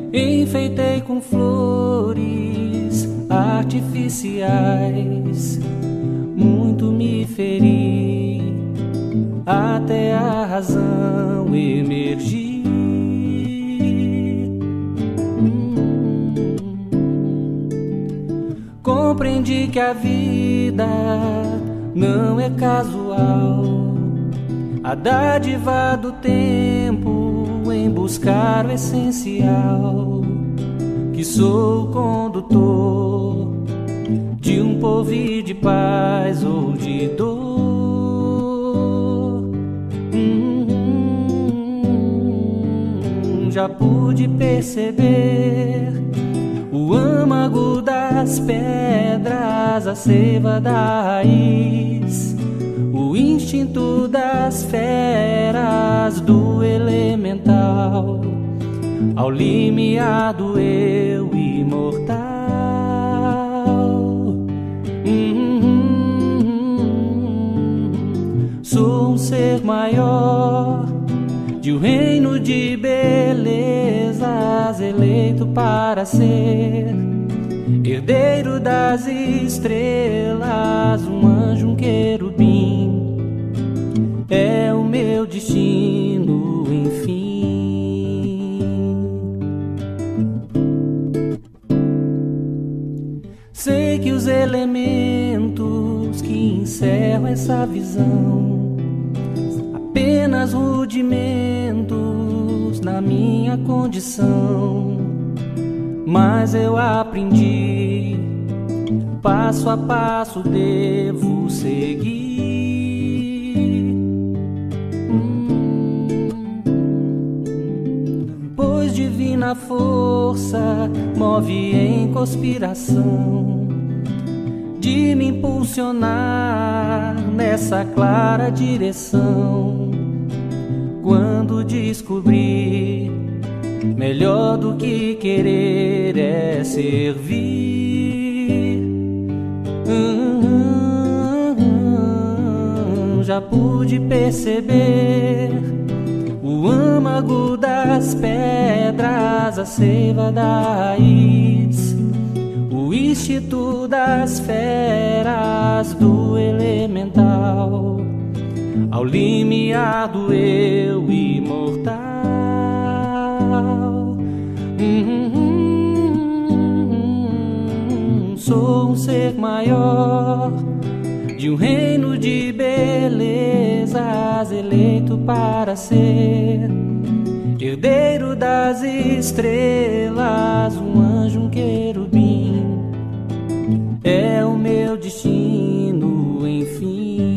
Enfeitei com flores artificiais, muito me feri, até a razão emergir. Compreendi que a vida não é casual, a dádiva do tempo em buscar o essencial, que sou condutor de um povo de paz ou de dor. Já pude perceber o âmago das pedras, a seiva da raiz, o instinto das feras, do elemental ao limiar do eu imortal. Sou um ser maior de um reino de belezas, eleito para ser herdeiro das estrelas, um anjo, um querubim, é o meu destino, enfim. Sei que os elementos que encerram essa visão, apenas rudimentos na minha condição, mas eu aprendi, passo a passo devo seguir. Pois divina força move em conspiração de me impulsionar nessa clara direção. Quando descobri, melhor do que querer é servir. Já pude perceber o âmago das pedras, a seiva da raiz, o instinto das feras, do elemental ao limiar do eu imortal. Sou um ser maior de um reino de belezas, eleito para ser herdeiro das estrelas, um anjo, um querubim, é o meu destino, enfim.